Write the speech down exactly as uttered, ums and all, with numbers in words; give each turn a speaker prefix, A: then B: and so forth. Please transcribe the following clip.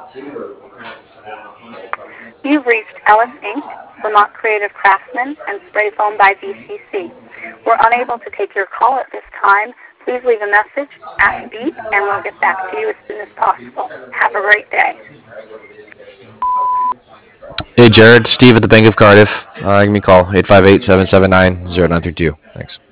A: You've reached Ellis Incorporated, Vermont Creative Craftsman, and Spray Foam by V C C. We're unable to take your call at this time. Please leave a message at the beep, and we'll get back to you as soon as possible. Have a great day.
B: Hey, Jared, Steve at the Bank of Cardiff. Uh, give me a call, eight five eight, seven seven nine, zero nine three two. Thanks.